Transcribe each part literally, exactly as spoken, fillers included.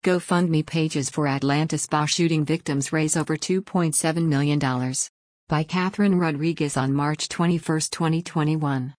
GoFundMe pages for Atlanta spa shooting victims raise over two point seven million dollars. By Catherine Rodriguez on March twenty-first, twenty twenty-one.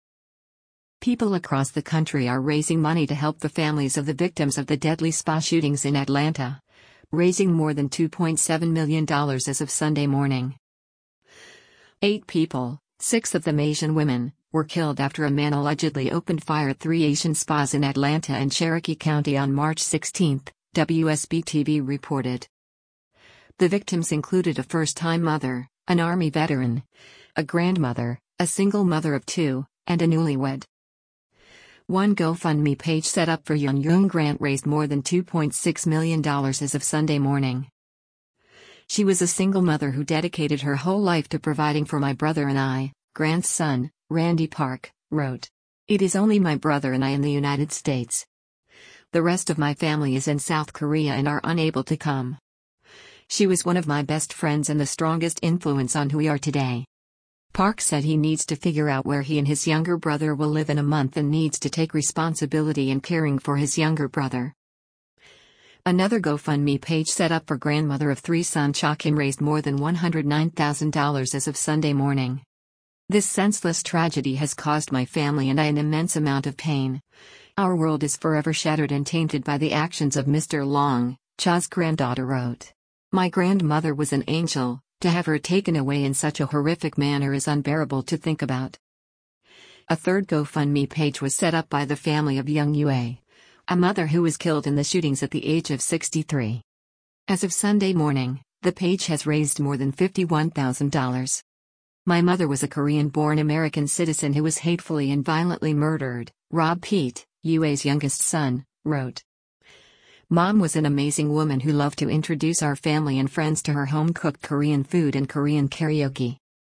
People across the country are raising money to help the families of the victims of the deadly spa shootings in Atlanta, raising more than two point seven million dollars as of Sunday morning. Eight people, six of them Asian women, were killed after a man allegedly opened fire at three Asian spas in Atlanta and Cherokee County on March sixteenth, W S B T V reported. The victims included a first-time mother, an Army veteran, a grandmother, a single mother of two, and a newlywed. One GoFundMe page set up for Young Young Grant raised more than two point six million dollars as of Sunday morning. She was a single mother who dedicated her whole life to providing for my brother and I, Grant's son, Randy Park, wrote. It is only my brother and I in the United States. The rest of my family is in South Korea and are unable to come. She was one of my best friends and the strongest influence on who we are today. Park said he needs to figure out where he and his younger brother will live in a month and needs to take responsibility in caring for his younger brother. Another GoFundMe page set up for grandmother of three Son Cha Kim raised more than one hundred nine thousand dollars as of Sunday morning. This senseless tragedy has caused my family and I an immense amount of pain. Our world is forever shattered and tainted by the actions of Mister Long, Cha's granddaughter wrote. My grandmother was an angel, to have her taken away in such a horrific manner is unbearable to think about. A third GoFundMe page was set up by the family of Young Yue, a mother who was killed in the shootings at the age of sixty-three. As of Sunday morning, the page has raised more than fifty-one thousand dollars. My mother was a Korean-born American citizen who was hatefully and violently murdered, Rob Pete, Yue's youngest son, wrote. Mom was an amazing woman who loved to introduce our family and friends to her home-cooked Korean food and Korean karaoke.